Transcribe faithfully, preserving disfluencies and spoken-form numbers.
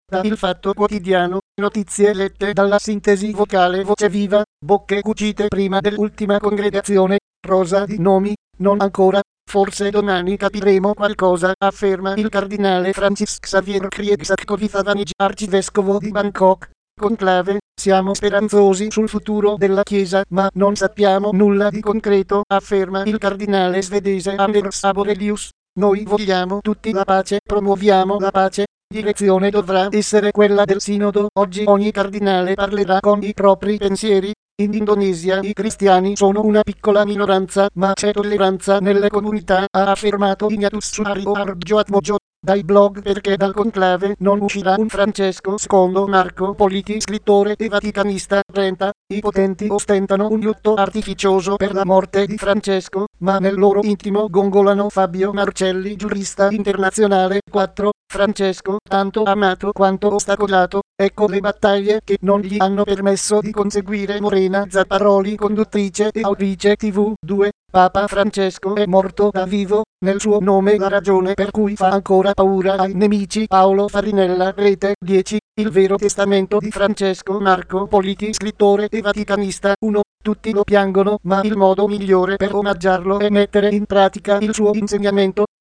da Il Fatto Quotidiano, notizie lette dalla sintesi vocale Voce Viva, bocche cucite prima dell'ultima congregazione, rosa di nomi, non ancora, forse domani capiremo qualcosa, afferma il cardinale Francis Xavier Kriegsakovic, arcivescovo di Bangkok. Conclave, siamo speranzosi sul futuro della Chiesa, ma non sappiamo nulla di concreto, afferma il cardinale svedese Anders Aborelius. Noi vogliamo tutti la pace, promuoviamo la pace. Direzione dovrà essere quella del sinodo. Oggi ogni cardinale parlerà con i propri pensieri. In Indonesia i cristiani sono una piccola minoranza, ma c'è tolleranza nelle comunità, ha affermato Ignatius Suharyo Harjoatmojo. Dai blog Perché dal conclave non uscirà un Francesco secondo Marco Politi, scrittore e vaticanista. trenta. I potenti ostentano un lutto artificioso per la morte di Francesco, ma nel loro intimo gongolano Fabio Marcelli, giurista internazionale. quattro. Francesco, tanto amato quanto ostacolato, ecco le battaglie che non gli hanno permesso di conseguire Morena Zapparoli, conduttrice e autrice tivù. due. Papa Francesco è morto da vivo, nel suo nome la ragione per cui fa ancora paura ai nemici. Paolo Farinella, Rete. dieci. Il vero testamento di Francesco. Marco Politi, scrittore e vaticanista. uno. Tutti lo piangono, ma il modo migliore per omaggiarlo è mettere in pratica il suo insegnamento.